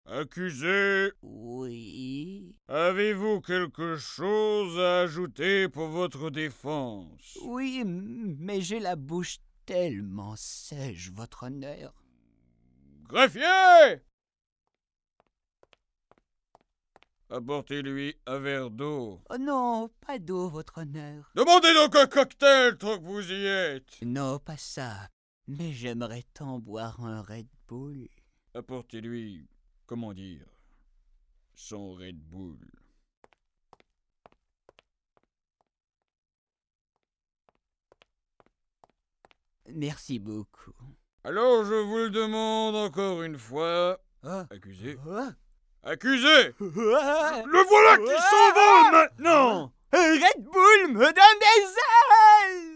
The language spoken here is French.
Accusé, Oui. avez-vous quelque chose à ajouter pour votre défense? Oui, mais j'ai la bouche tellement sèche, votre honneur. Greffier! Apportez-lui un verre d'eau. Oh non, pas d'eau, votre honneur. Demandez donc un cocktail tant que vous y êtes. Non, pas ça. Mais j'aimerais tant boire un Red Bull. Apportez-lui, comment dire, son Red Bull. Merci beaucoup. Alors je vous le demande encore une fois. Ah. Accusé. Ah. Accusé! Ah. Le voilà qui s'envole maintenant! Red Bull me donne des ailes!